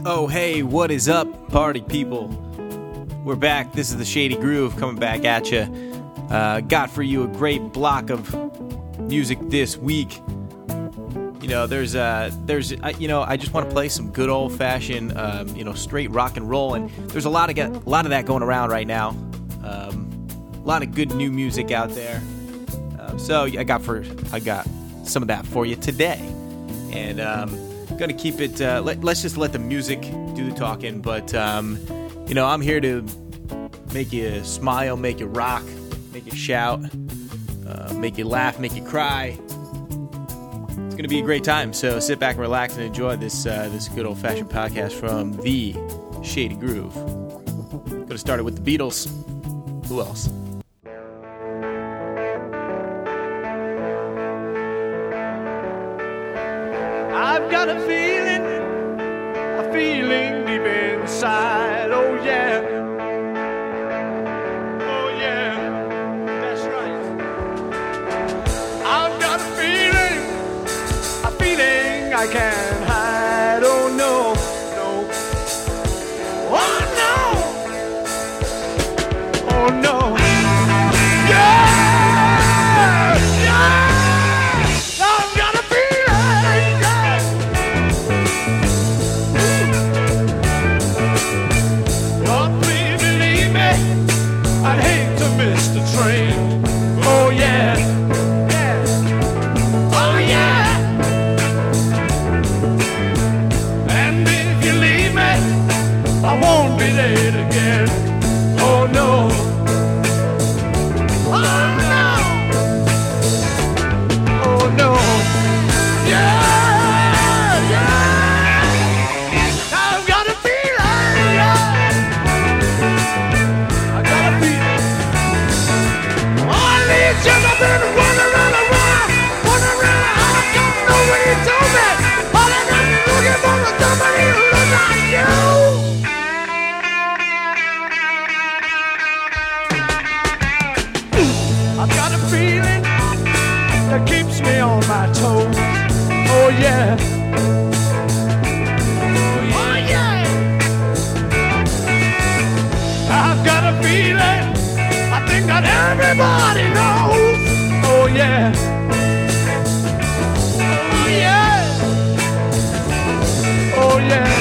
Oh, hey, what is up, party people? We're back. This is the Shady Groove coming back at you. Got for you a great block of music this week. You know, I just want to play some good old-fashioned, straight rock and roll, and there's a lot of that going around right now. A lot of good new music out there. So I got some of that for you today, and gonna keep it. Let's just let the music do the talking. But I'm here to make you smile, make you rock, make you shout, make you laugh, make you cry. It's gonna be a great time. So sit back and relax and enjoy this good old fashioned podcast from the Shady Groove. Gonna start it with the Beatles. Who else? I've got a feeling deep inside, oh yeah, that's right. I've got a feeling I can't hide, oh no, oh no, yeah. Everybody knows, oh yeah, oh yeah,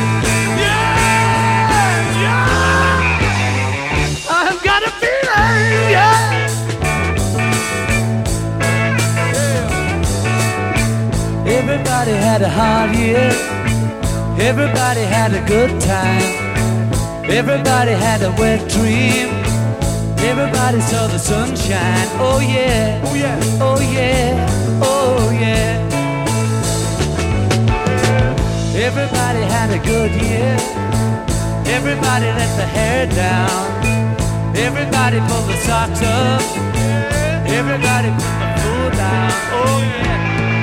I've got a feeling, Everybody had a hard year, everybody had a good time, everybody had a wet dream. Everybody saw the sunshine, oh yeah, oh yeah, oh yeah, oh yeah. Everybody had a good year, everybody let the hair down, everybody pulled the socks up, everybody put the food down, oh yeah.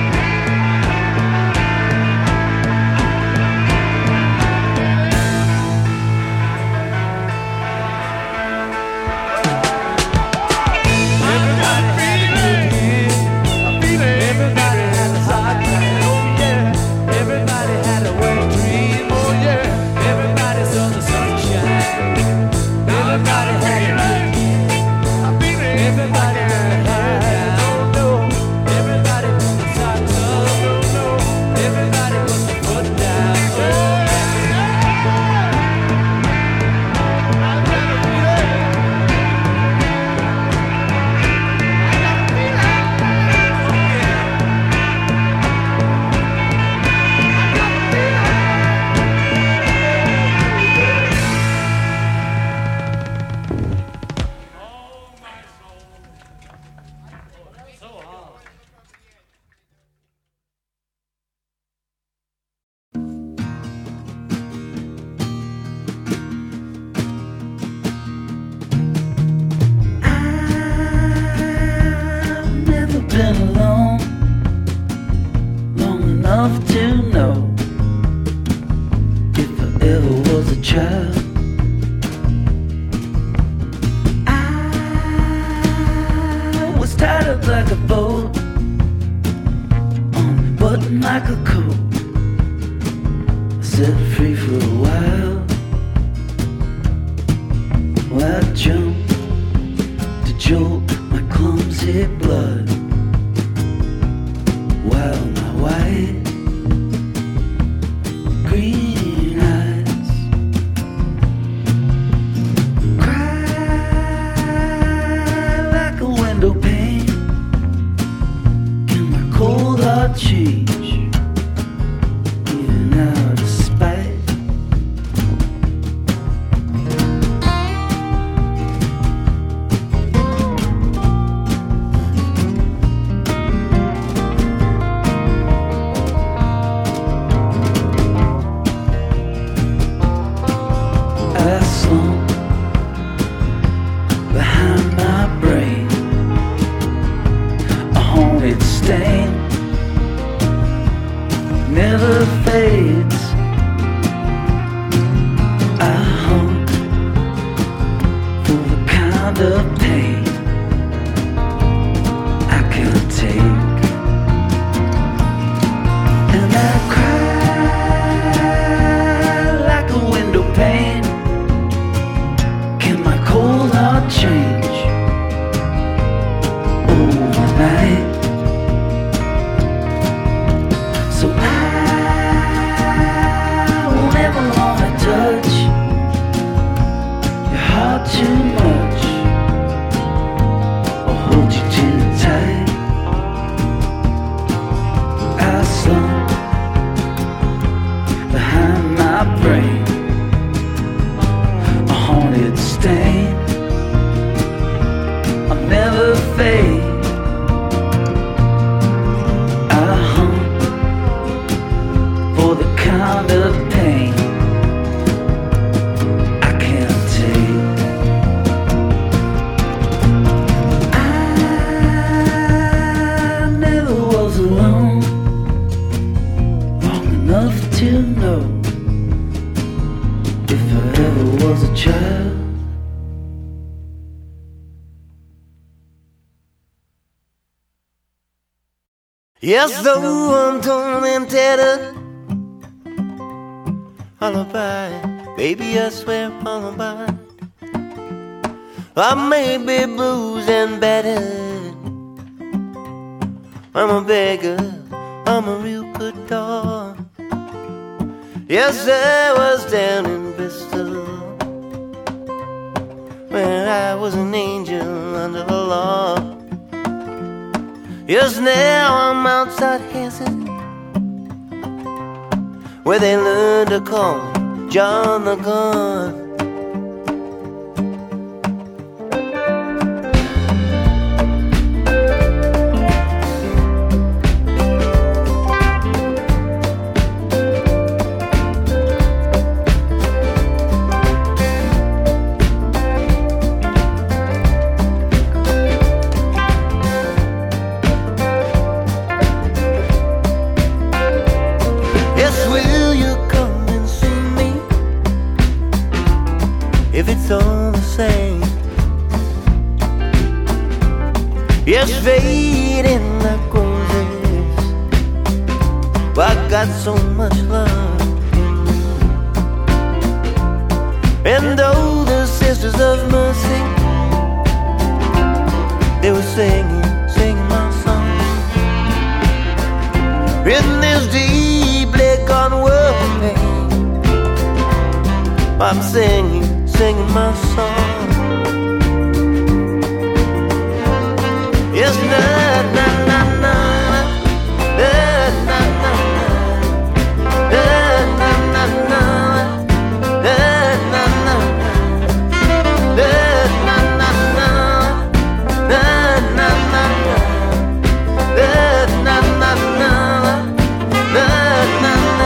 been alone long enough to know if I ever was a child, I was tied up like a boat on a button like a coat. set free for a while. Well, I jumped to jolt my clumsy blood, while my white, green eyes cried like a window pane. Can my cold heart change? Even out of spite. I slump behind my brain, a haunted stain never fades. I hunt for the kind of pain I can't take, and I cry like a window pane. Can my cold heart change overnight? So I won't ever wanna touch your heart too much, or hold you too tight. I slump behind my brain, a haunted stain. I'll never fade. I hunt for the kind of pain I can't take. I never was alone long enough to know if I ever was a child. Yes, though I'm torn and tattered, lullaby, baby, I swear lullaby. I may be bruised and battered, I'm a beggar, I'm a real good dog. Yes, I was down in Bristol, where I was an angel under the law. Yes, now I'm outside Heston, where they learned to call me John the Gun. If it's all the same, yes, fading like roses, I got so much love. And all the sisters of mercy, they were singing my song. In this deeply gone world of pain, I'm singing my song. Yes, na na na na, na na na na, na na na na, na na na, na na na, na na na, na na na, na na na.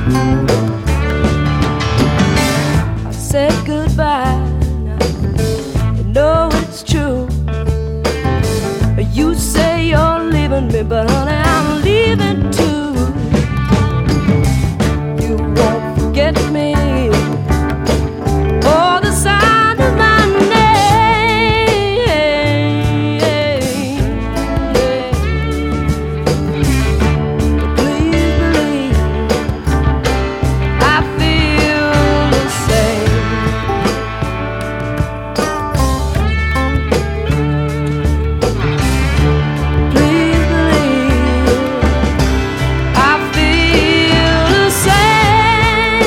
I said goodbye. You know it's true. You say you're leaving me, but honey, I'm leaving too. You won't forget me or the sound of my name. Please believe I feel the same. Please believe I feel the same.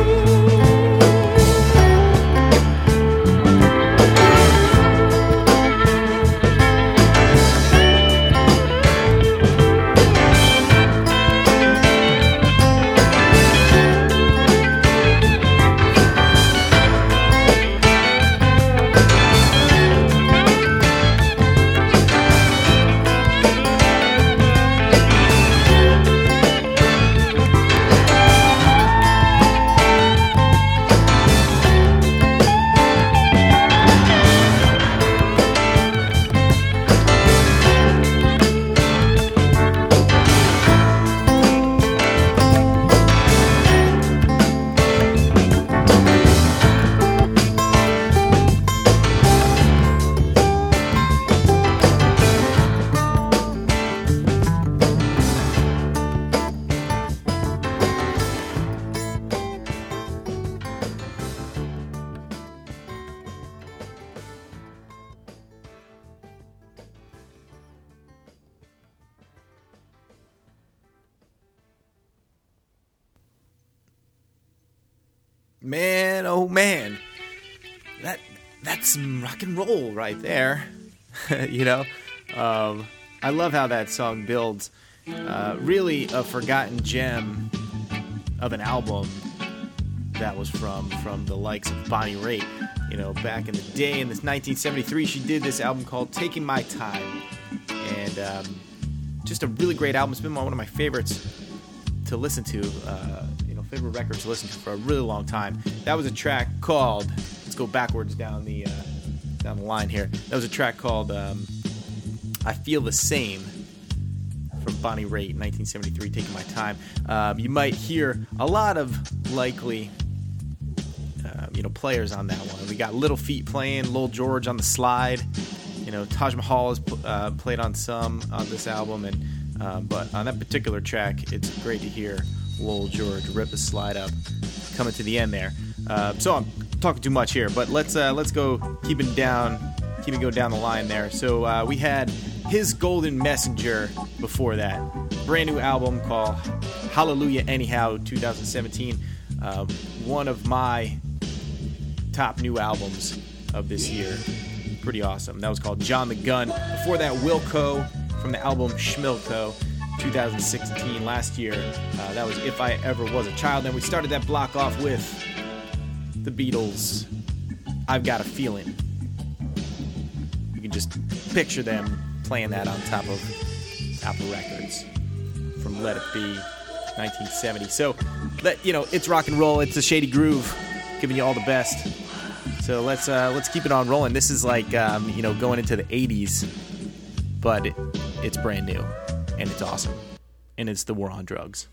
Man, oh man, that's some rock and roll right there. You know, I love how that song builds. Really a forgotten gem of an album that was from the likes of Bonnie Raitt. You know, back in the day, in this 1973, she did this album called "Taking My Time," and just a really great album. It's been one of my favorites to listen to. Favorite records to listen to for a really long time. That was a track called, let's go backwards down the line here. That was a track called I Feel the Same from Bonnie Raitt, 1973, Taking My Time. You might hear a lot of likely players on that one. We got Little Feat playing, Lil George on the slide. You know, Taj Mahal has played on some on this album, and but on that particular track, it's great to hear Lil George rip the slide up, coming to the end there. So I'm talking too much here, but let's go keep it going down the line there. So we had His Golden Messenger before that, brand new album called Hallelujah Anyhow, 2017. One of my top new albums of this year. Pretty awesome. That was called John the Gun. Before that, Wilco from the album Schmilko, 2016, last year. That was If I Ever Was a Child. Then we started that block off with the Beatles, I've Got a Feeling. You can just picture them playing that on top of Apple Records from Let It Be, 1970. So, it's rock and roll. It's a Shady Groove, giving you all the best. So let's keep it on rolling. This is like going into the 80s, but it's brand new and it's awesome, and it's the War on Drugs.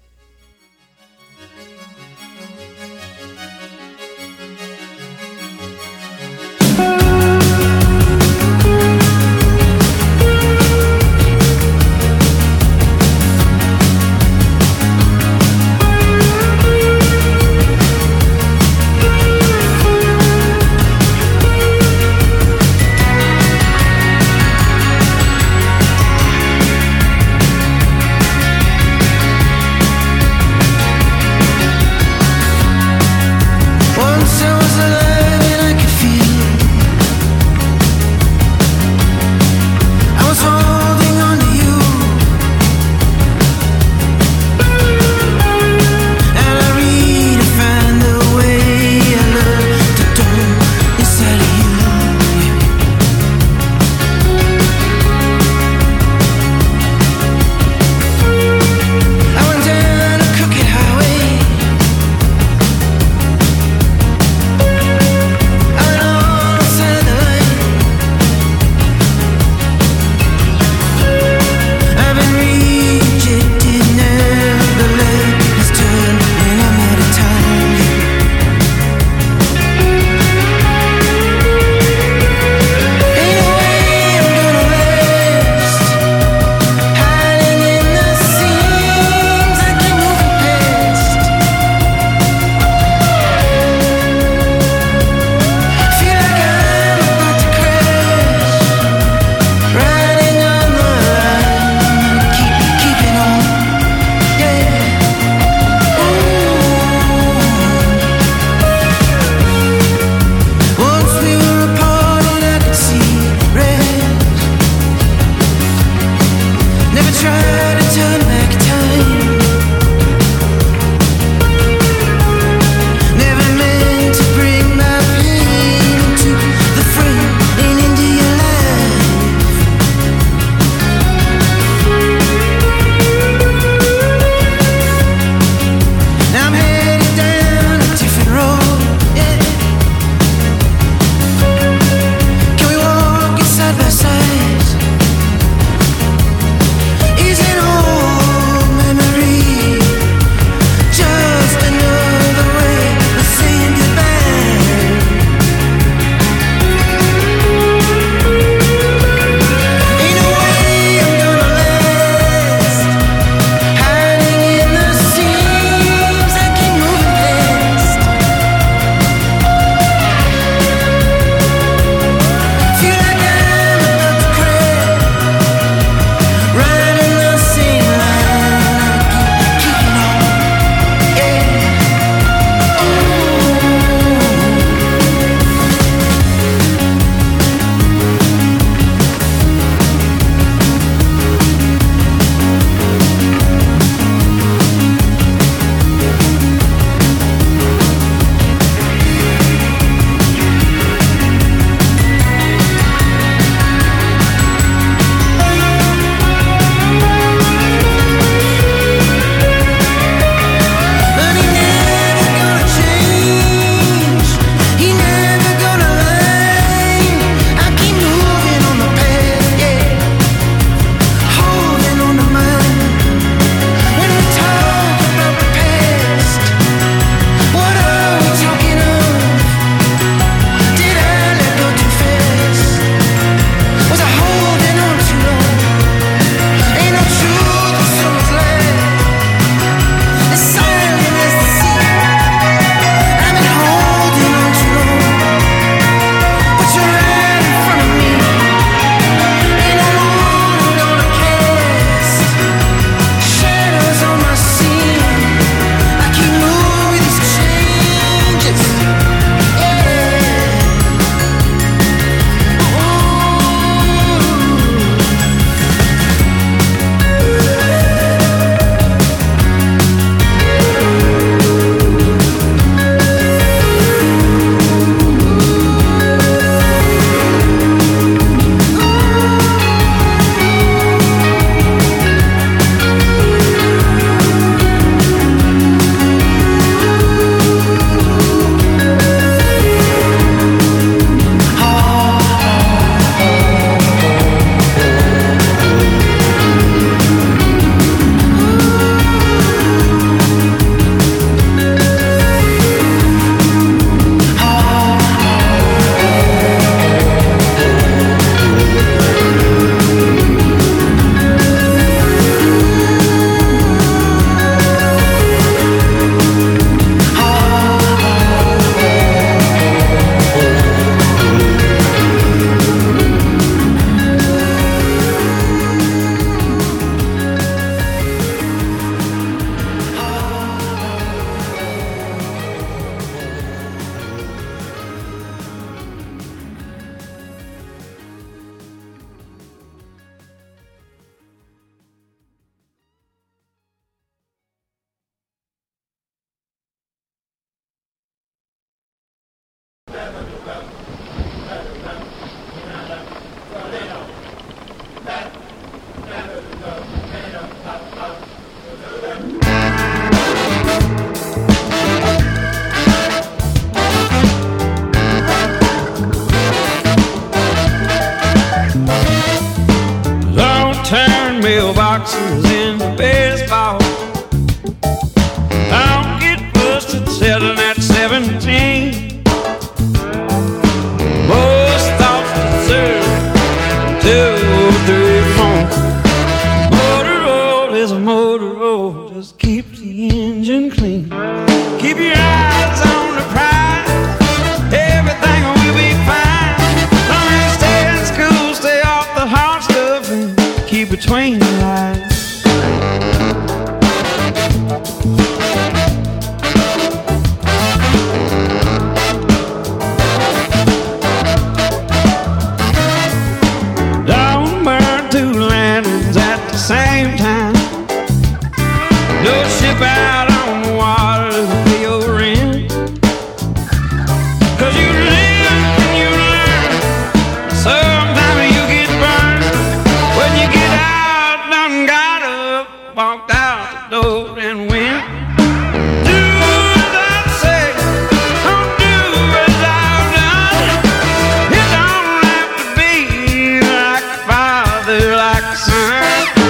boxes in baseball. Don't get busted selling at 17. Most thoughts deserve 2, 3, 4. Motor road is a motor road. Just keep the engine clean. Keep your eyes on the prize. Everything will be fine. Long as you stay in school, stay off the hard stuff, and keep between the lines. Don't burn 2 lanterns at the same time. No ship out on the water to pay your rent. 'Cause you live and you learn. Sometimes you get burned. When you get out, done got up, walked out the door and went. Do as I say, don't do as I've done. You don't have to be like a father, like a son.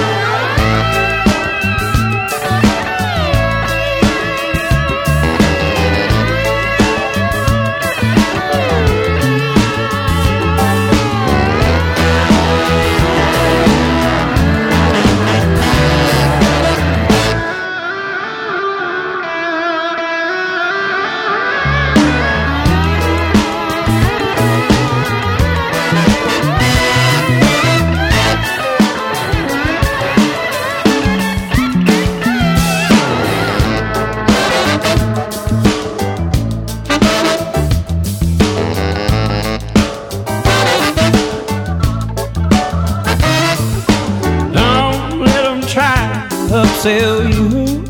Upsell you.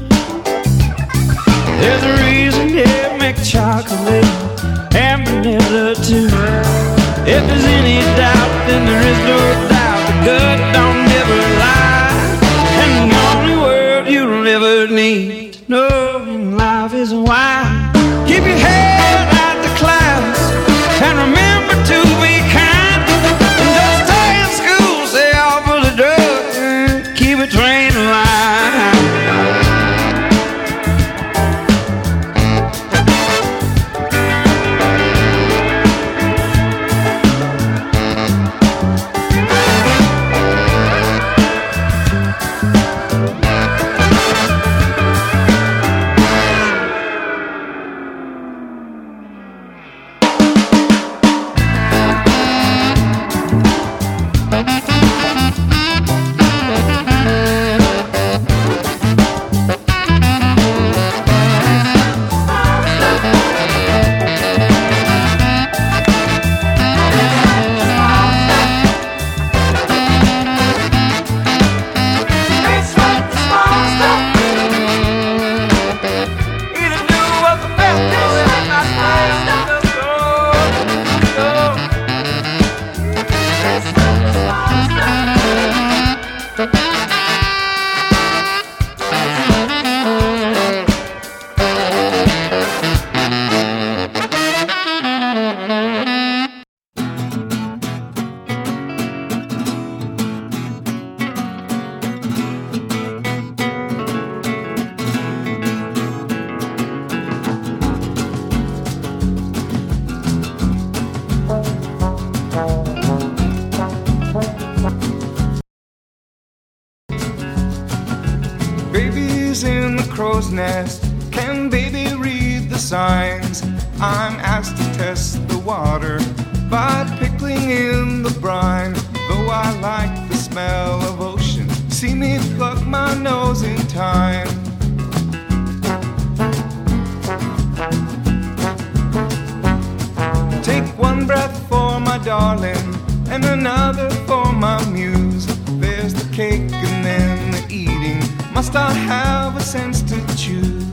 There's a reason they make chocolate and vanilla too. If there's any doubt, then there is no doubt. The gut don't never lie. And the only word you'll ever need to know in life is why. Keep your head out the clouds and remember to be kind. And don't stay in school, stay off of the drugs, and keep a train alive. Baby's in the crow's nest. Can baby read the signs? I'm asked to test the water by pickling in the brine. Though I like the smell of ocean, see me pluck my nose in time. Take one breath for my darling and another for my muse. There's the cake and then the eating. Must I have a sense to choose?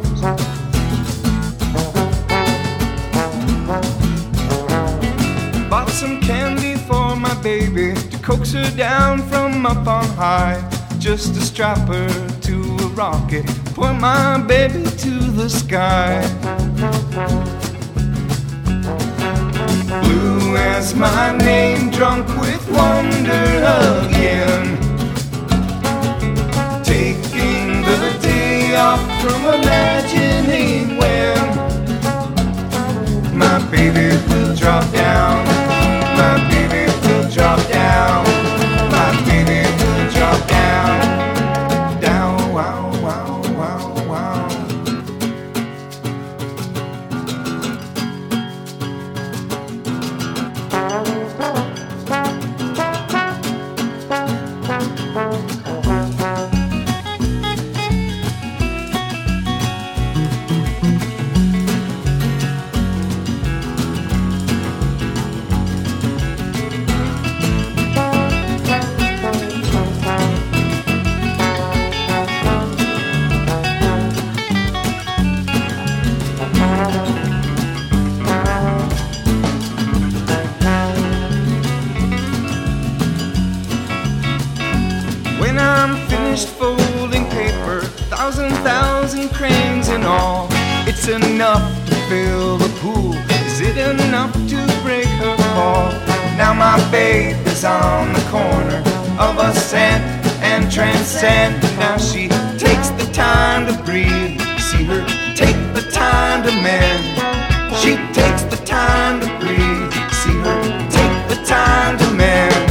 Bought some candy for my baby to coax her down from up on high. Just to strap her to a rocket, point my baby to the sky. Blue as my name, drunk with wonder again. from imagining when my baby will drop down. My baby will drop down. My baby will drop down. Down, wow, wow, wow, wow. When I'm finished folding paper, thousand cranes and all, it's enough to fill the pool. Is it enough to break her fall? Now my babe is on the corner of ascent and transcend. Now she takes the time to breathe. See her take the time to mend. She takes the time to breathe. See her take the time to mend.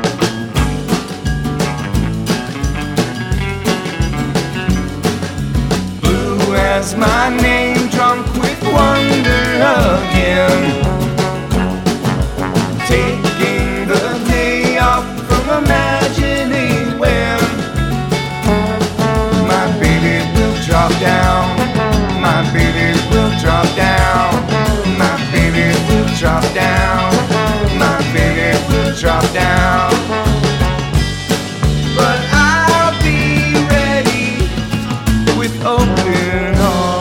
As my name, drunk with wonder again, taking the day off from imagining when my baby will drop down. My baby will drop down. My baby will drop down. My baby will drop down. But I'll be ready with open arms.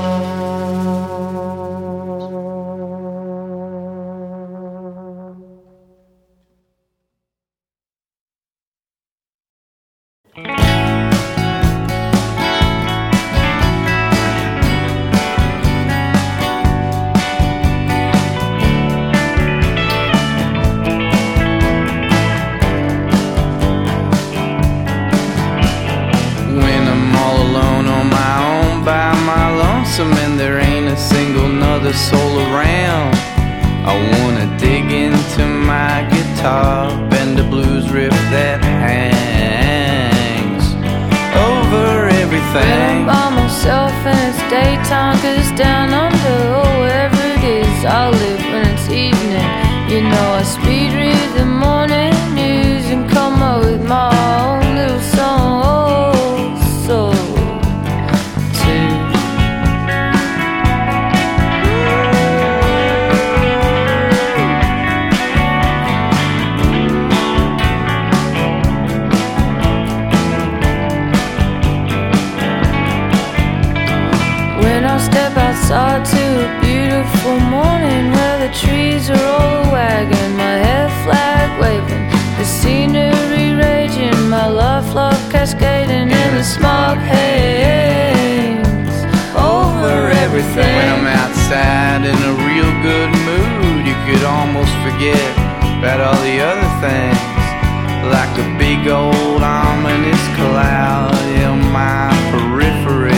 And there ain't a single nother soul around, I wanna dig into my guitar, bend a blues riff that hangs over everything. When I'm by myself and it's daytime, 'cause down under, oh, wherever it is, I live when it's evening. You know I speed read the morning news and come up with my own little song. Oh, so step outside to a beautiful morning where the trees are all wagging, my hair flag waving, the scenery raging, my love cascading in the smog haze over everything. When I'm outside in a real good mood, you could almost forget about all the other things, like a big old ominous cloud in my periphery.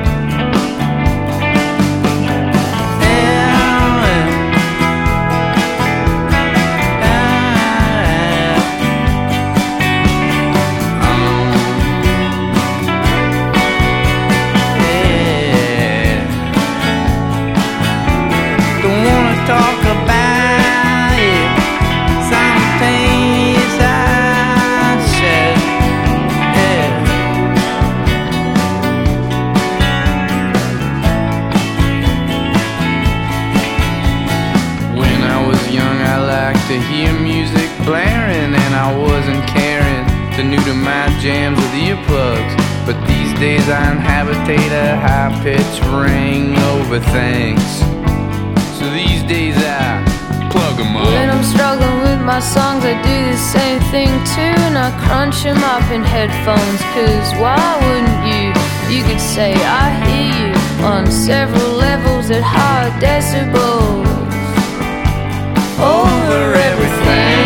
Talk about it, some things I said, yeah. When I was young, I liked to hear music blaring, and I wasn't caring to new to my jams with earplugs. But these days I inhabitate a high-pitched ring over things. So these days I plug them up. When I'm struggling with my songs, I do the same thing too, and I crunch them up in headphones, 'cause why wouldn't you? You could say I hear you on several levels at high decibels over everything.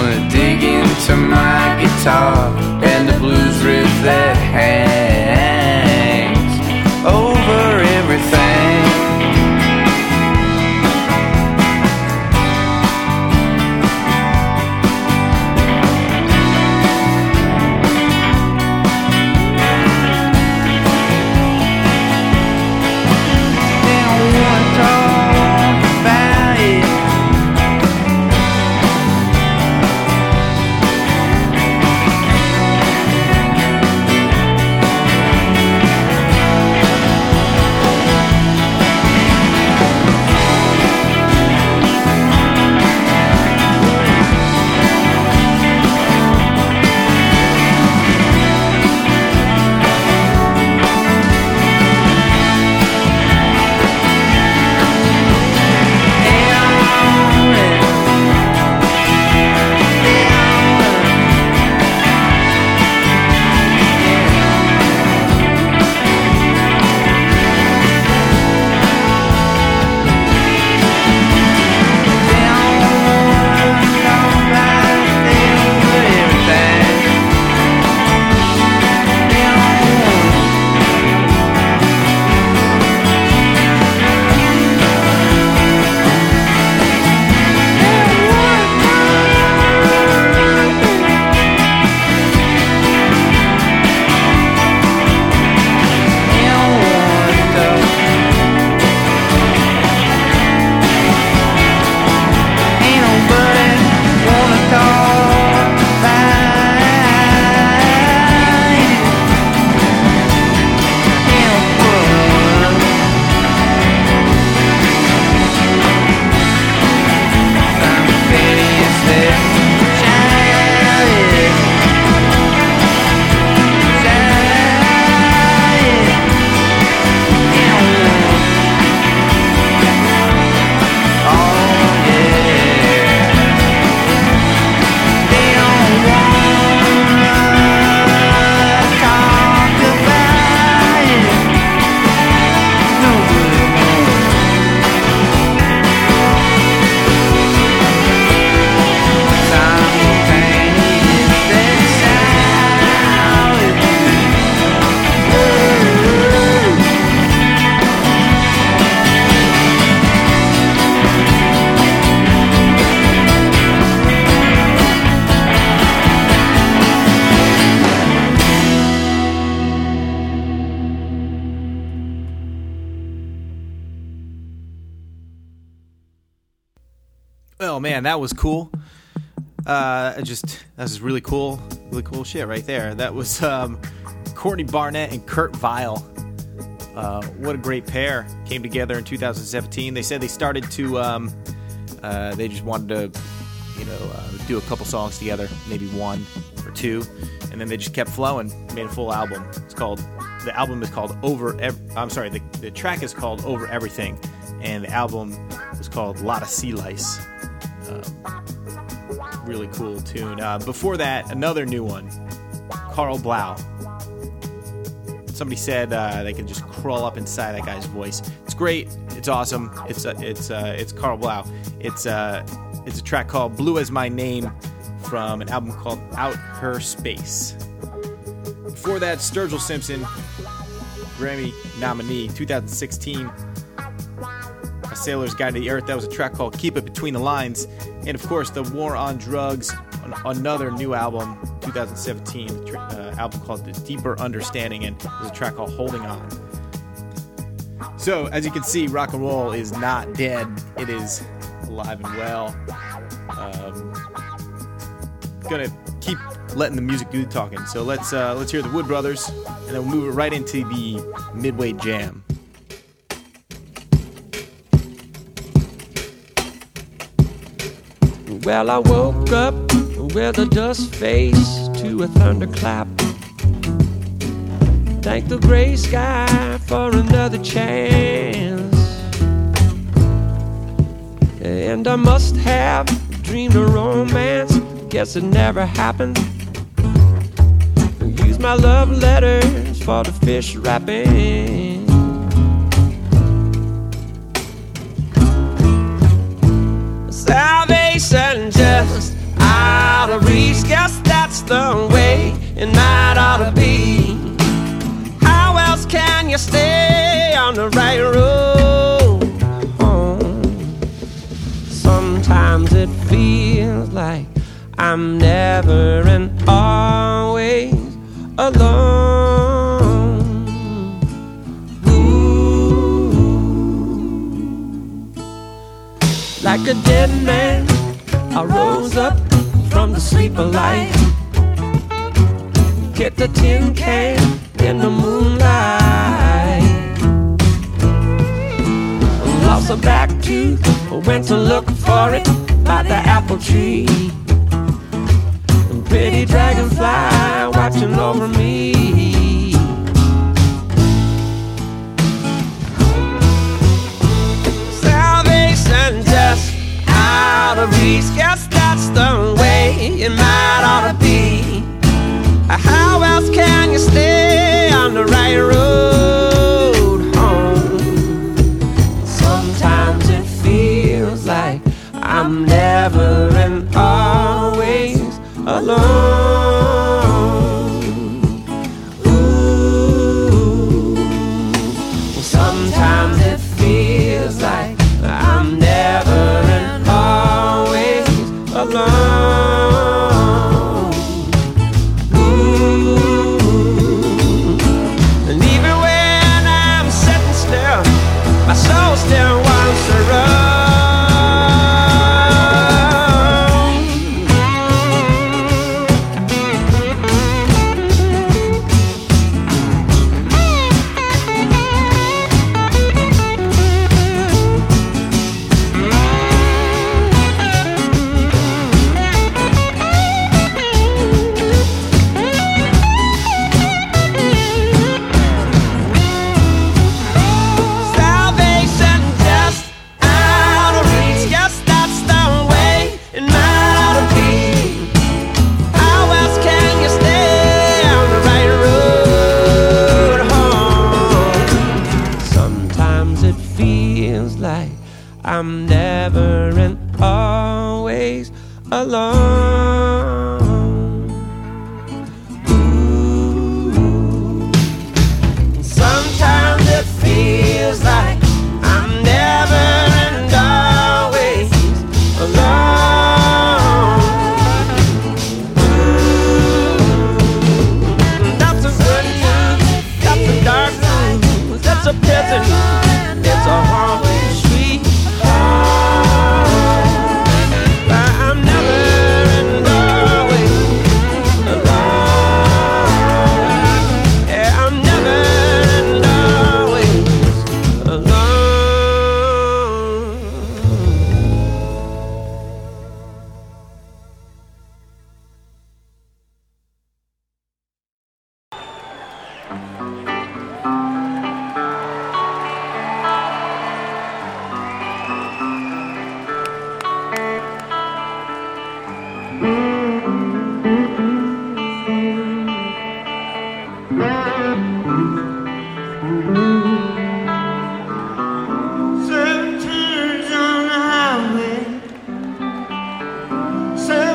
gonna dig into my guitar and the blues riff that hangs over everything. Oh man, that was cool. That was really cool shit right there. That was Courtney Barnett and Kurt Vile. What a great pair. Came together in 2017. They said they started to, they just wanted to, do a couple songs together, maybe one or two, and then they just kept flowing, made a full album. The album is called the track is called Over Everything, and the album was called Lot of Sea Lice. Really cool tune. Before that, another new one, Carl Blau. Somebody said they can just crawl up inside that guy's voice. It's great. It's awesome. It's Carl Blau. It's a track called Blue As My Name from an album called Out Her Space. Before that, Sturgill Simpson, Grammy nominee, 2016. A Sailor's Guide to the Earth. That was a track called Keep It Between the Lines. And of course, The War on Drugs, another new album, 2017, album called The Deeper Understanding, and there's a track called Holding On. So, as you can see, rock and roll is not dead. It is alive and well. Gonna keep letting the music do the talking. So let's hear the Wood Brothers, and then we'll move it right into the Midway Jam. Well, I woke up with a dust face to a thunderclap. Thank the gray sky for another chance. And I must have dreamed a romance. Guess it never happened. Use my love letters for the fish wrapping. Salvation just out to reach. Guess that's the way it might ought to be. How else can you stay on the right road home? Sometimes it feels like I'm never and always alone. Ooh. Like a dead man, I rose up from the sleep of life. Get the tin can in the moonlight. Lost a back tooth, went to look for it by the apple tree. Pretty dragonfly watching over me. Salvation just out of reach. Guess that's the way it might ought to be. How else can you stay on the right road home? Sometimes it feels like I'm never and always alone. Ooh. Sometimes it feels like I'm never and always alone. Ooh. And even when I'm sitting still, my soul still wants to run. I'm never and always alone. Ooh. Sometimes it feels like I'm never and always alone. Ooh. That's a good news, that's a dark news, that's a peasant, it's a hard street. I'm never and always alone. Yeah, I'm never and always alone.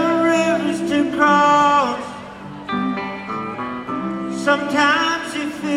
Sometimes you feel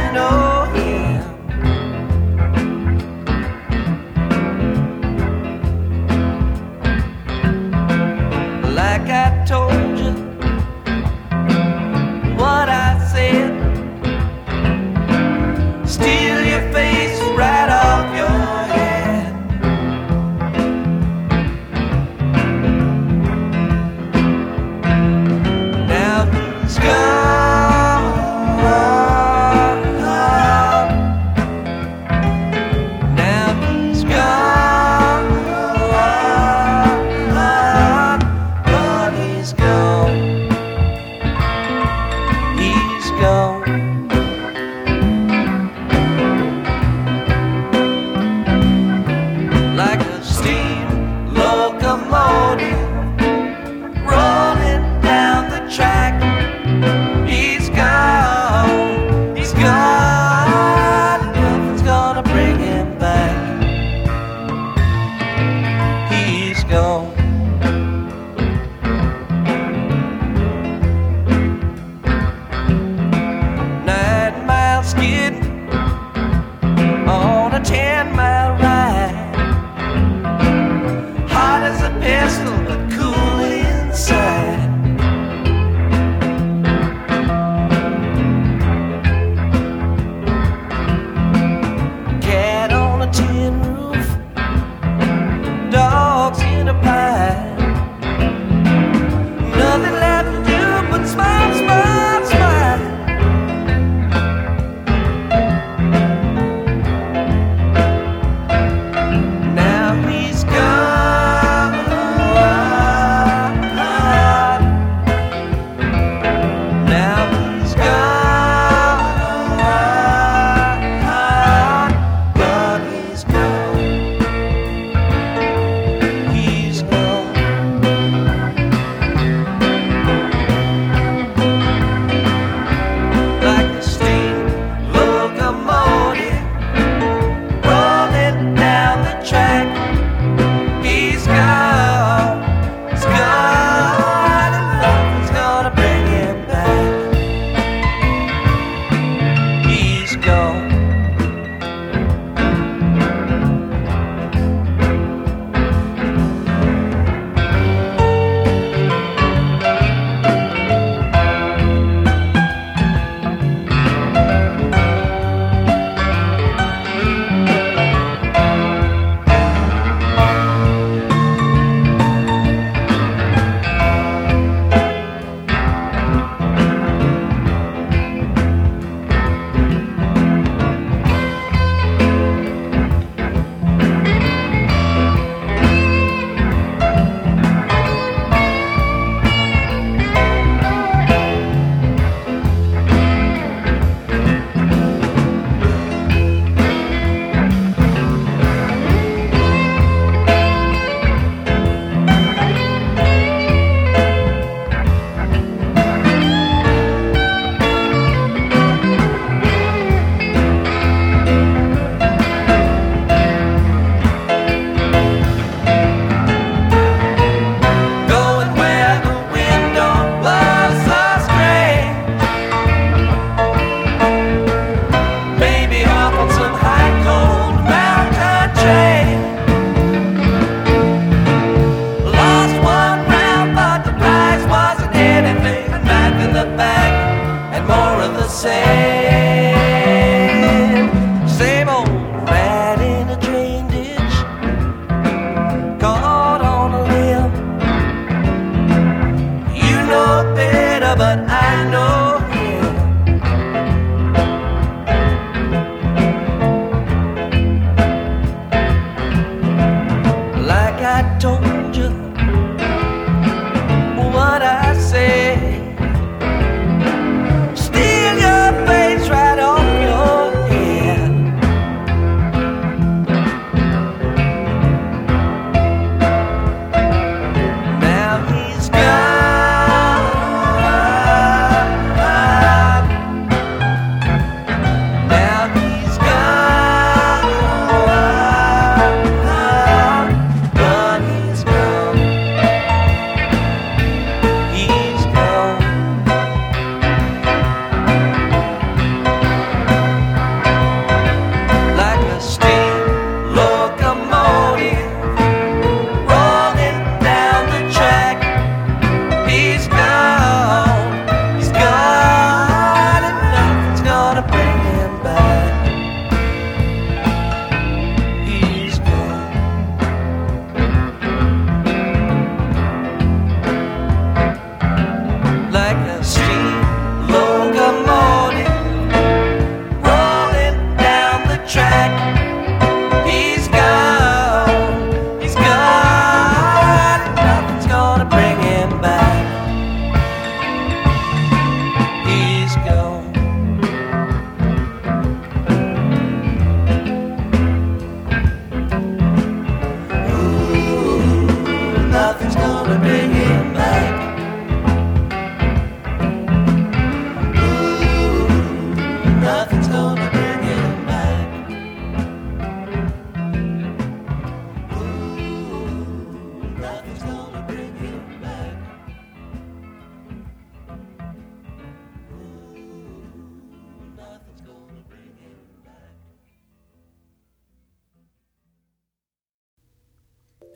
darling, oh yeah. Like I told you what I said, steal your face right off your head. Now he's gone. Now he's gone. But he's gone. He's gone.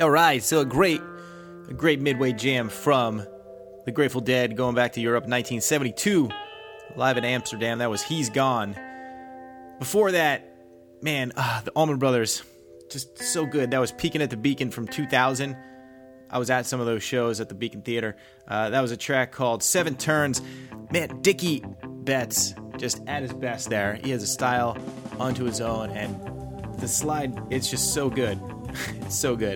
All right, so a great midway jam from the Grateful Dead going back to Europe, 1972, live in Amsterdam. That was He's Gone. Before that, man, the Allman Brothers, just so good. That was Peeking at the Beacon from 2000. I was at some of those shows at the Beacon Theater. That was a track called Seven Turns. Man, Dickie Betts, just at his best there. He has a style unto his own, and the slide, it's just so good. It's so good.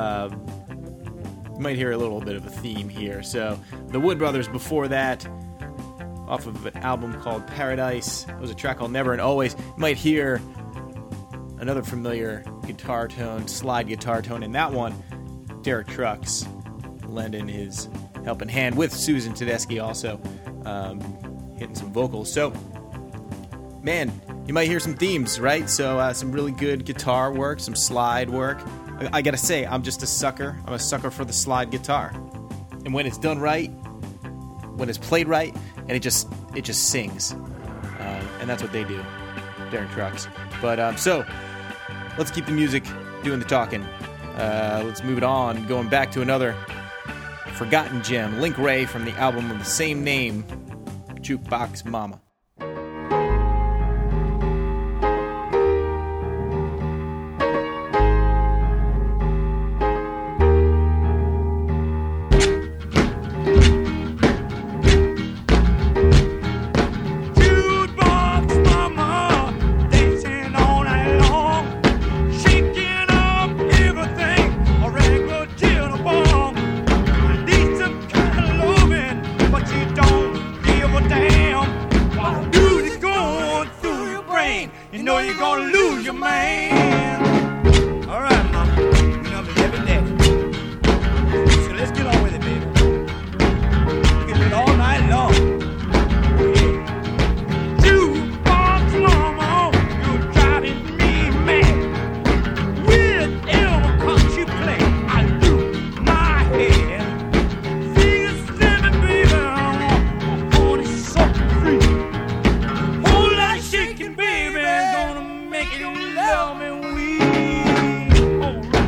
You might hear a little bit of a theme here. So, the Wood Brothers before that, off of an album called Paradise. It was a track called Never and Always. You might hear another familiar guitar tone, slide guitar tone in that one. Derek Trucks lending his helping hand with Susan Tedeschi also hitting some vocals. So, man, you might hear some themes, right? So some really good guitar work, some slide work. I gotta say, I'm just a sucker. I'm a sucker for the slide guitar. And when it's done right, when it's played right, and it just sings. And that's what they do, Derek Trucks. But so, let's keep the music doing the talking. Let's move it on, going back to another forgotten gem, Link Wray from the album of the same name, Jukebox Mama. Baby, gonna make you love me weak.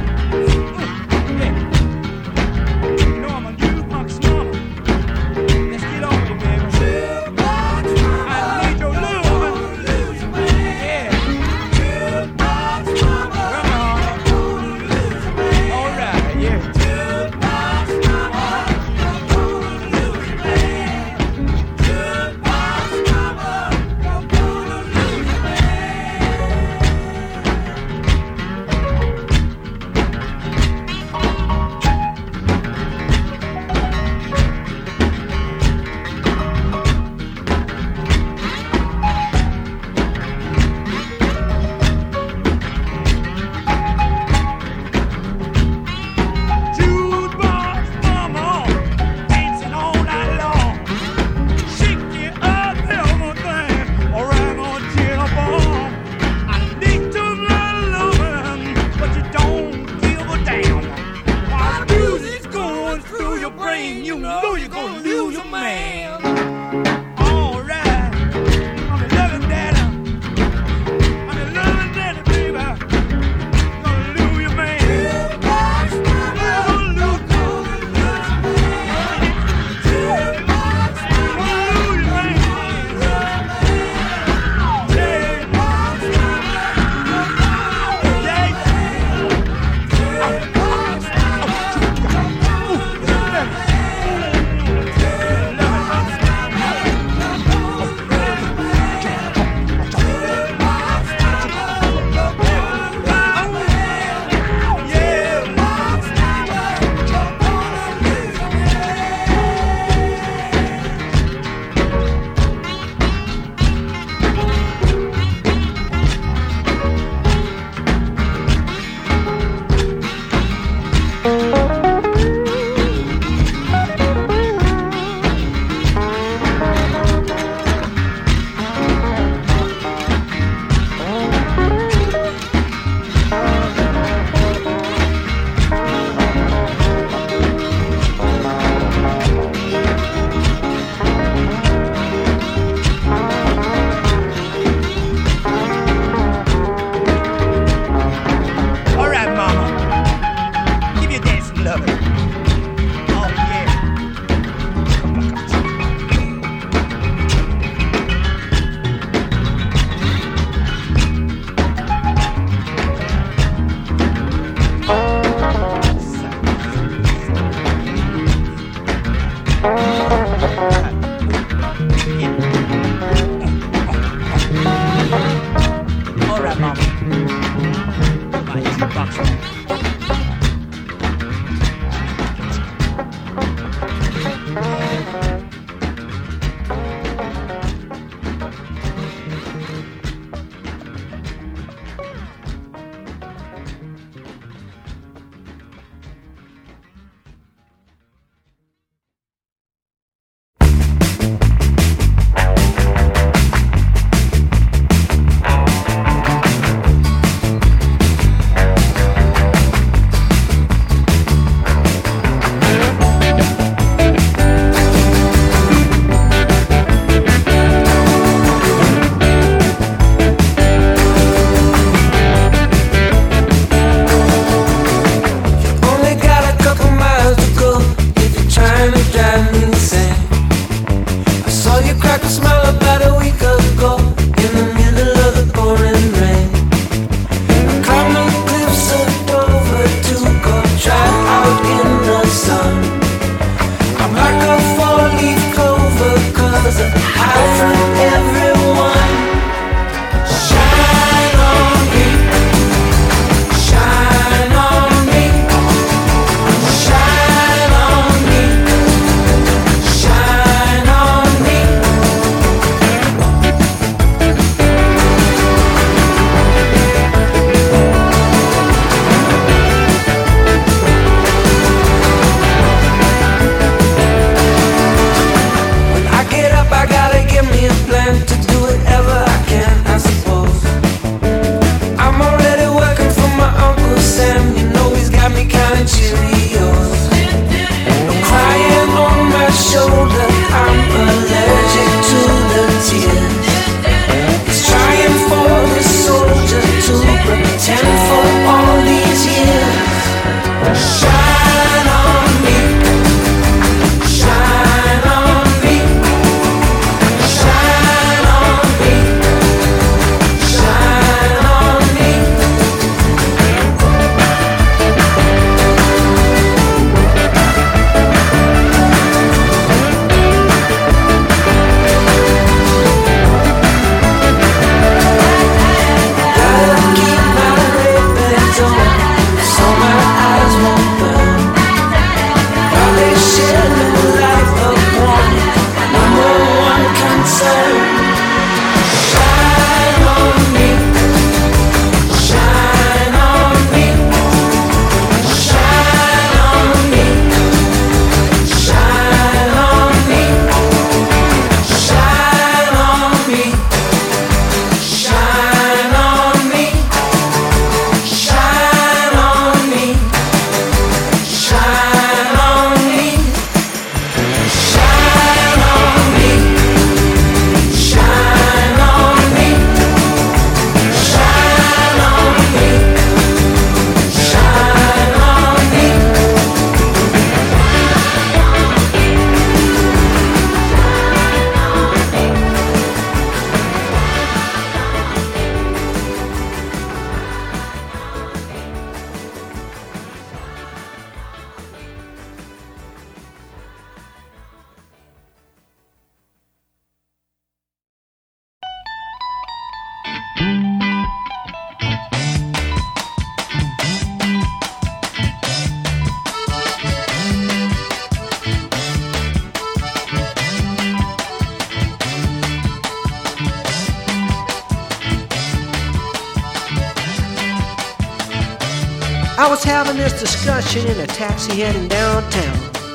I was having this discussion in a taxi heading downtown,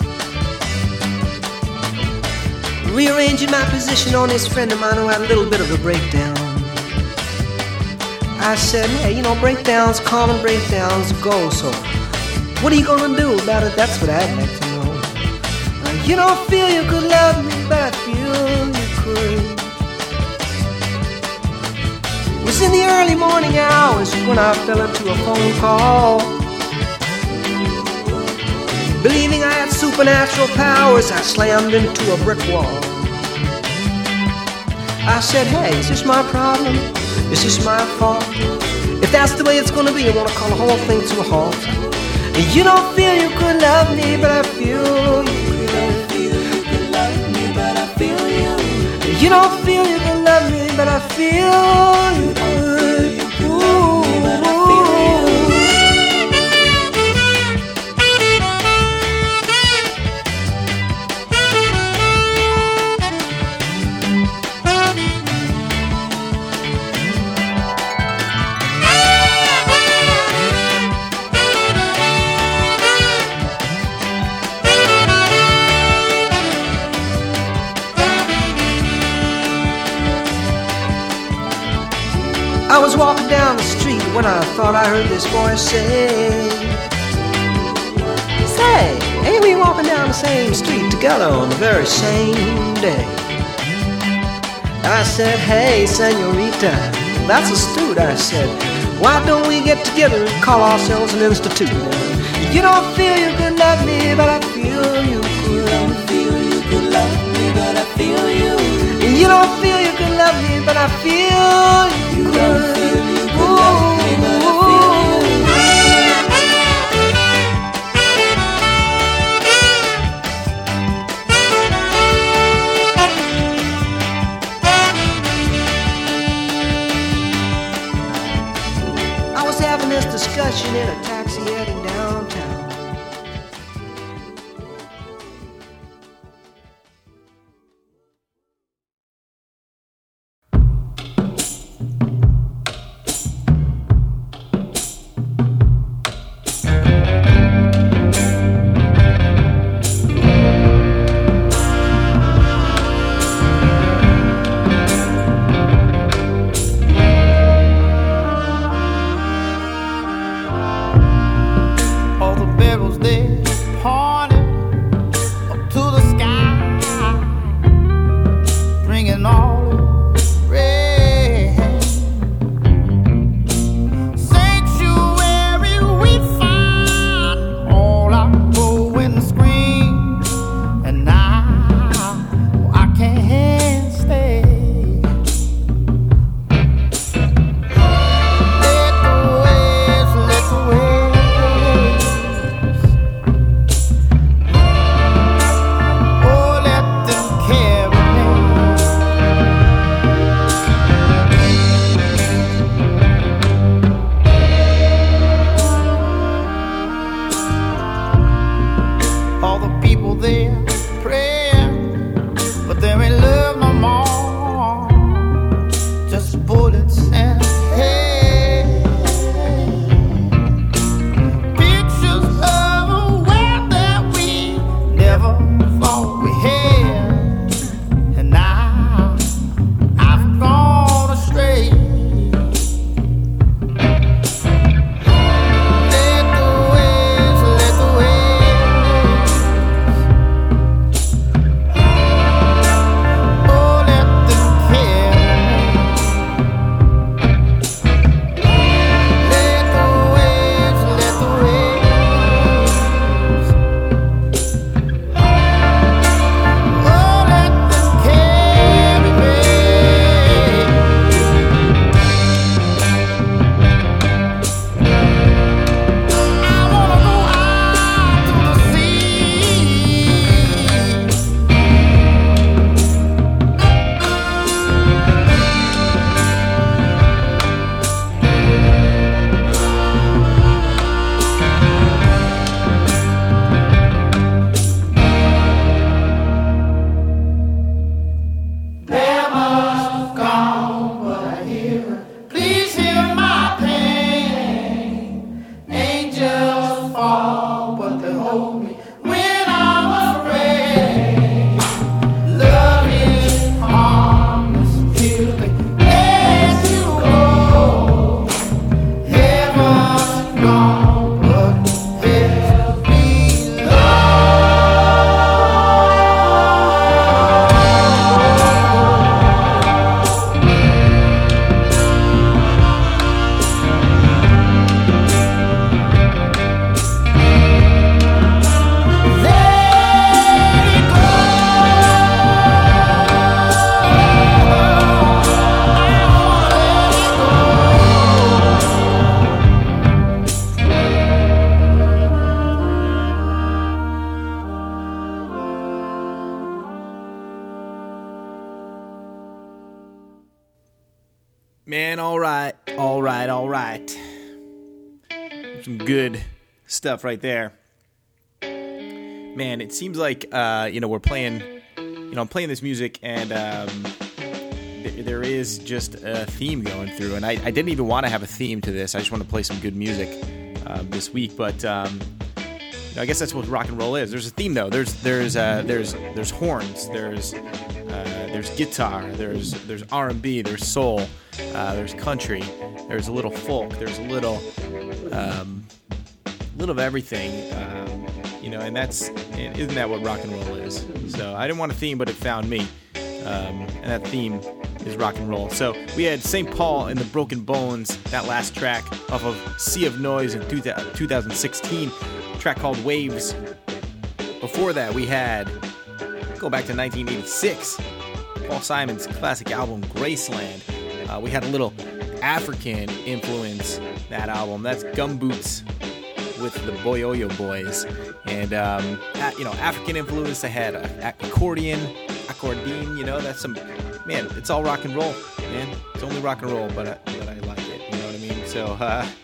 rearranging my position on this friend of mine who had a little bit of a breakdown. I said, hey, you know, breakdowns, common breakdowns go, so what are you gonna do about it? That's what I'd like to know. You don't feel you could love me, but I feel you could. It was in the early morning hours when I fell into a phone call. Believing I had supernatural powers, I slammed into a brick wall. I said, hey, is this my problem? Is this my fault? If that's the way it's gonna be, I wanna call the whole thing to a halt. You don't feel you could love me, but I feel you could. You don't feel you could love me, but I feel you could. I was walking down the street when I thought I heard this voice say, ain't we walking down the same street together on the very same day? I said, hey, senorita, that's astute. I said, why don't we get together and call ourselves an institute? You don't feel you could love me, but I feel you could. You don't feel you could love me, but I feel you. You don't feel you could love me, but I feel you could. I was having this discussion in a taxi heading downtown. All the man, all right. Some good stuff right there. Man, it seems like, we're playing, I'm playing this music, and there is just a theme going through, and I didn't even want to have a theme to this. I just want to play some good music this week, but I guess that's what rock and roll is. There's a theme, though. There's horns, there's guitar, there's R&B, there's soul, there's country, there's a little folk, there's a little of everything, and isn't that what rock and roll is? So I didn't want a theme, but it found me, and that theme is rock and roll. So we had St. Paul and the Broken Bones, that last track off of Sea of Noise in 2016, a track called Waves. Before that, we had, go back to 1986, Paul Simon's classic album, Graceland. We had a little African influence, that album. That's Gumboots with the Boyoyo Boys. And, African influence, they had accordion, that's some, man, it's all rock and roll, man. It's only rock and roll, but I like it, you know what I mean? So,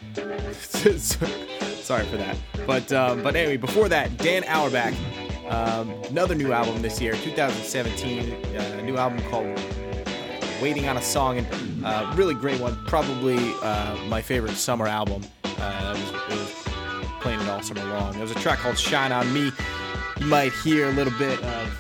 sorry for that. But anyway, before that, Dan Auerbach, another new album this year, 2017, a new album called Waiting on a Song, and really great one, probably my favorite summer album. It was playing it all summer long. There was a track called Shine On Me. You might hear a little bit of,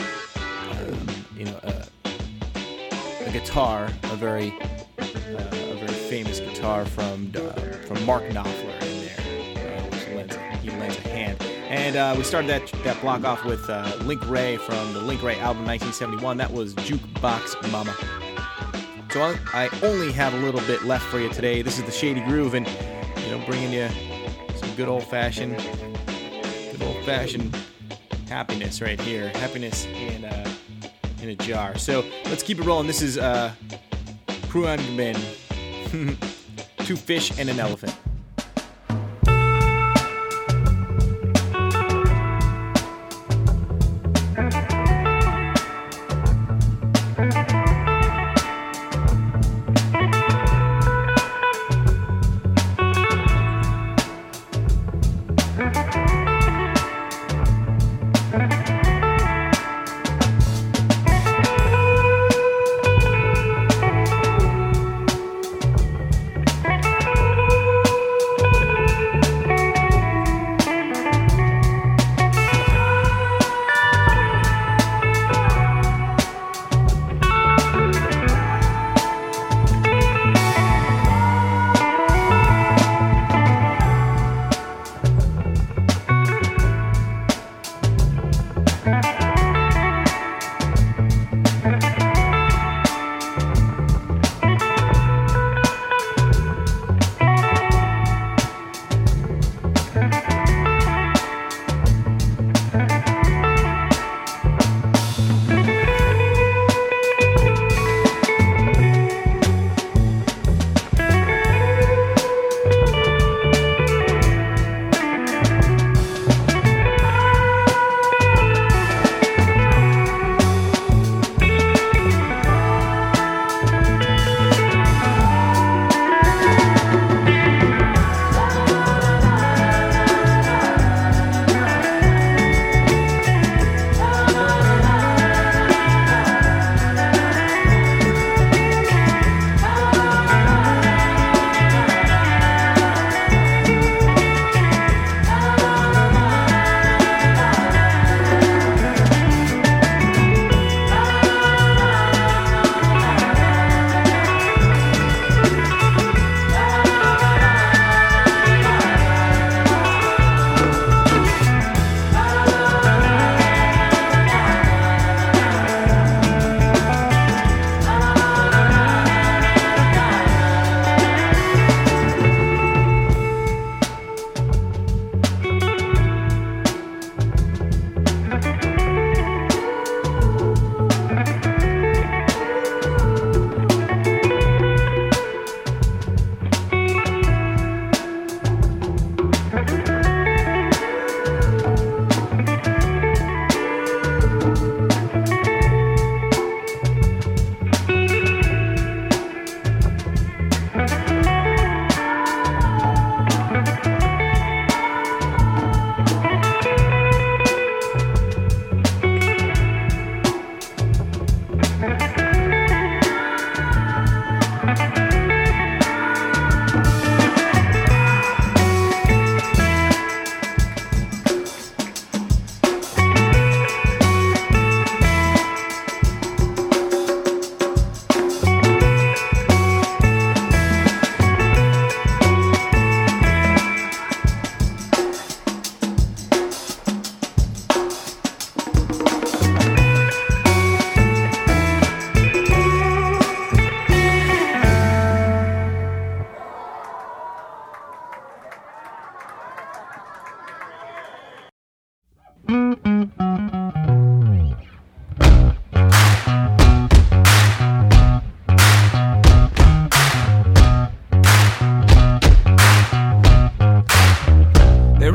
a guitar, a very famous guitar from Mark Knopfler in there, which he lends a hand. And we started that block off with Link Ray from the Link Ray album 1971. That was Jukebox Mama. So I only have a little bit left for you today. This is the Shady Groove, and bringing you some good old-fashioned happiness right here. Happiness in a jar. So let's keep it rolling. This is Pruan Gmin, 2 Fish and an Elephant.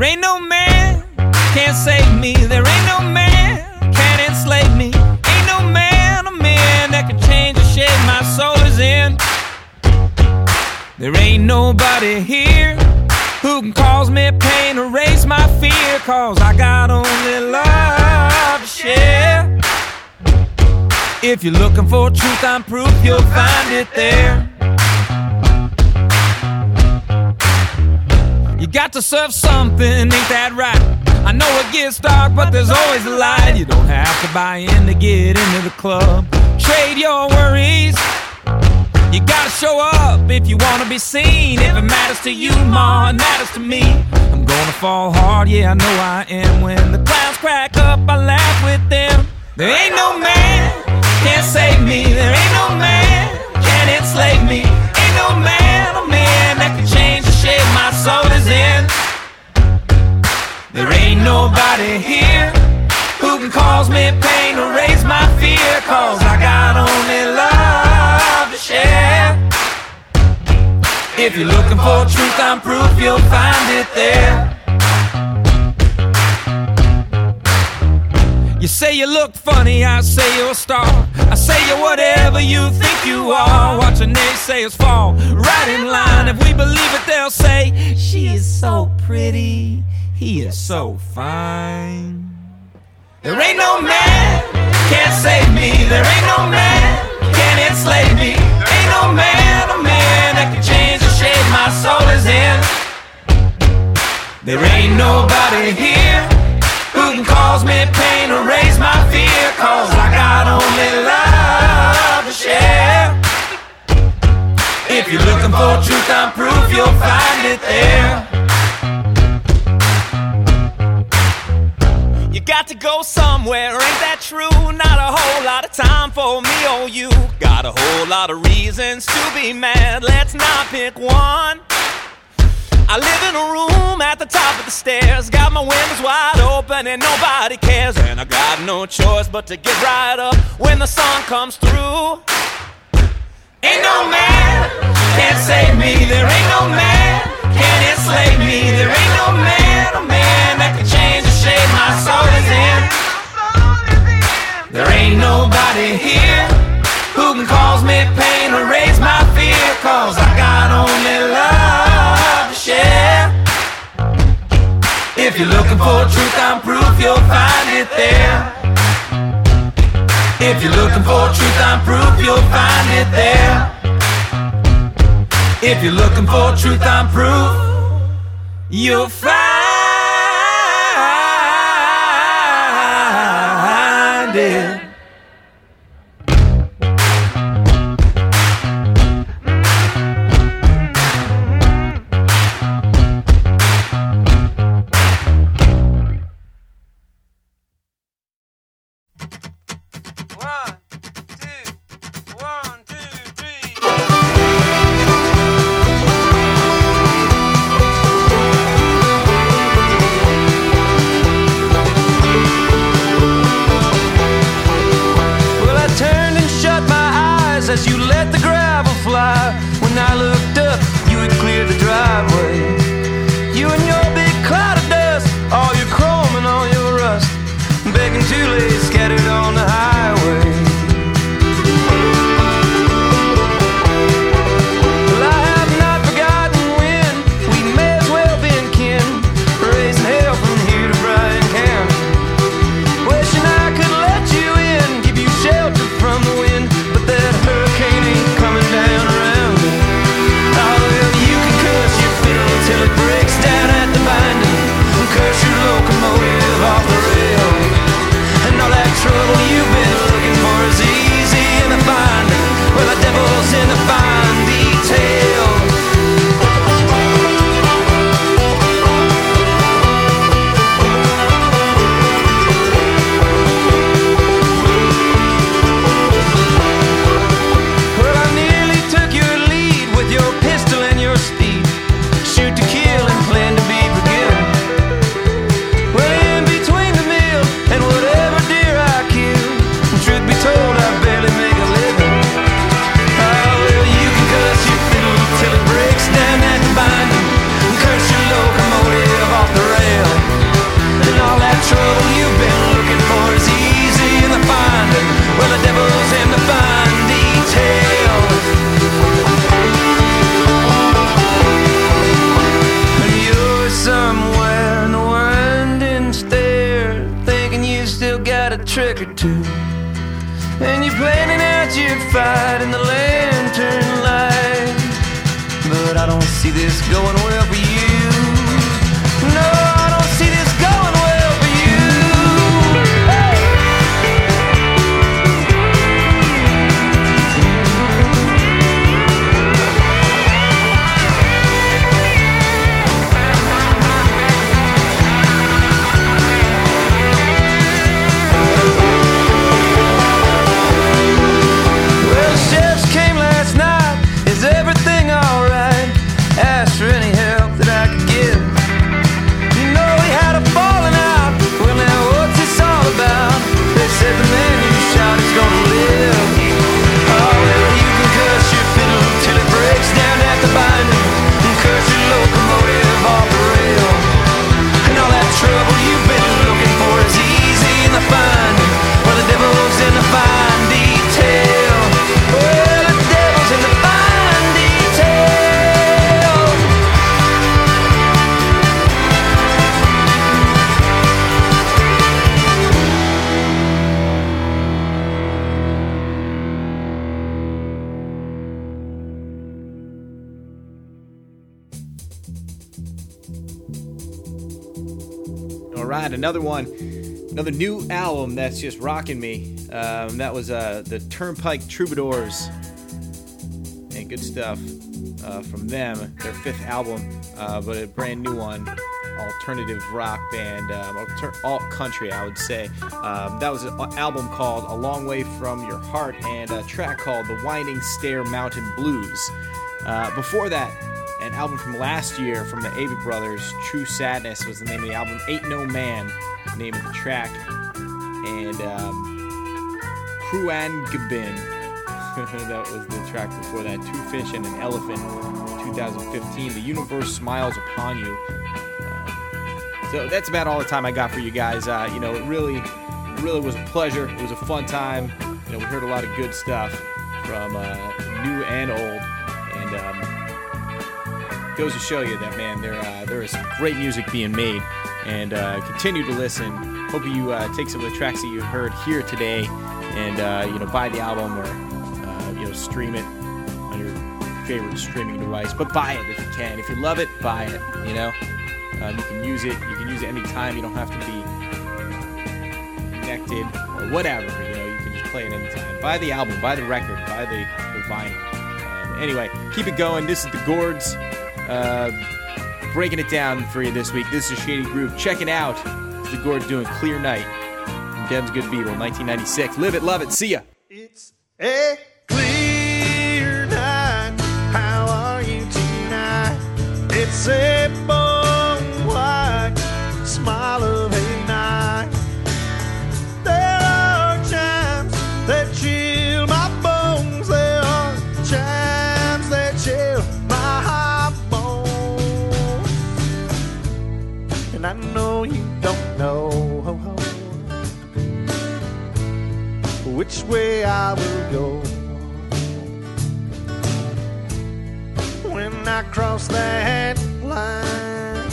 There ain't no man can't save me. There ain't no man can enslave me. Ain't no man or man that can change the shape my soul is in. There ain't nobody here who can cause me pain, erase my fear, cause I got only love to share. If you're looking for truth, I'm proof, you'll find it there. You got to serve something, ain't that right? I know it gets dark, but there's always a light. You don't have to buy in to get into the club. Trade your worries. You gotta show up if you wanna be seen. If it matters to you, ma, it matters to me. I'm gonna fall hard, yeah, I know I am. When the clouds crack up, I laugh with them. There ain't no man can't save me. There ain't no man can enslave me. Ain't no man or man that can change the shape my soul is in. There ain't nobody here who can cause me pain or raise my fear, cause I got only love to share. If you're looking for truth, I'm proof, you'll find it there. You say you look funny, I say you're a star. I say you're whatever you think you are. Watching naysayers fall right in line. If we believe it, they'll say, she is so pretty, he is so fine. There ain't no man can't save me. There ain't no man can enslave me. Ain't no man or man that can change the shape my soul is in. There ain't nobody here who can cause me pain or raise my fear, cause I got only love to share. If you're looking for truth, I'm proof, you'll find it there. You got to go somewhere, ain't that true? Not a whole lot of time for me or you. Got a whole lot of reasons to be mad, let's not pick one. I live in a room at the top of the stairs, got my windows wide open and nobody cares. And I got no choice but to get right up when the sun comes through. Ain't no man can't save me. There ain't no man can enslave me. There ain't no man or man that can change the shape my soul is in. There ain't nobody here who can cause me pain or raise my fear, cause I got only love to share. If you're looking for truth, I'm proof, you'll find it there. If you're looking for truth, I'm proof, you'll find it there. If you're looking for truth, I'm proof, you'll find it. trick or two. And you're planning out your fight in the lantern light. But I don't see this going well for you. No, I don't see this going well for you. Hey! Well, the chefs came last night. Is everything alright? Asked for any help that I could give. You know we had a falling out. Well, now what's this all about? They said the man you shot is gonna live. Oh, well, you can cuss your fiddle till it breaks down at the binding, and curse your locomotive off the rail. And all that trouble you've been looking for is easy in the finding. Well, the devil's in the fine detail. Well, the devil's in the fine detail. All right, another new album that's just rocking me. That was the Turnpike Troubadours, and good stuff from them. Their 5th album, but a brand new one, alternative rock band, alt country, I would say. That was an album called A Long Way From Your Heart, and a track called The Winding Stair Mountain Blues. Before that, an album from last year from the Avey Brothers, True Sadness was the name of the album. Ain't No Man, the name of the track. And Pruan Gabin, that was the track before that. Two Fish and an Elephant, 2015. The Universe Smiles Upon You. So that's about all the time I got for you guys. It really was a pleasure. It was a fun time. We heard a lot of good stuff from new and old. And goes to show you that, man, there is some great music being made, and continue to listen. Hope you take some of the tracks that you heard here today and buy the album or stream it on your favorite streaming device. But buy it if you can. If you love it, buy it. You can use it. You can use it anytime. You don't have to be connected or whatever. You can just play it anytime. Buy the album. Buy the record. Buy the vinyl. Anyway, keep it going. This is the Gourds. Breaking it down for you this week. This is Shady Groove. Check it out. It's the Gourd doing Clear Night from Dem's Good Beetle, 1996. Live it, love it. See ya. It's a clear night. How are you tonight? It's a bone white smile of a night. There are chimes that chill my bones. There are chimes that chill my bones. And I know you don't know which way I will go when I cross that line.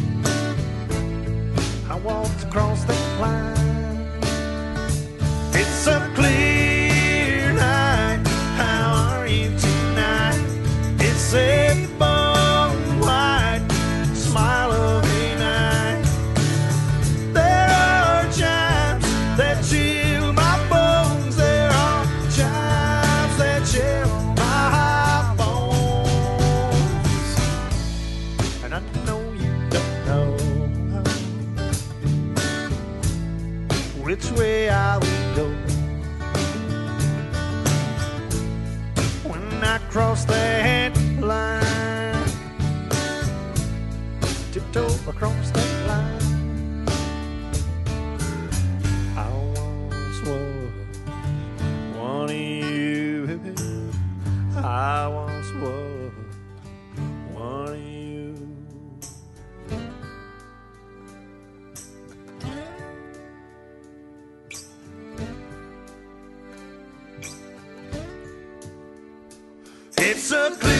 I want to cross that line. It's a clear night. How are you tonight? It's a bone white smile of a night. There are chimes that chill my bones. There are chimes that chill my bones. And I know you don't know which way I will go when I cross that line. Tiptoe across that line. I once was one of you. I once was one of you. It's a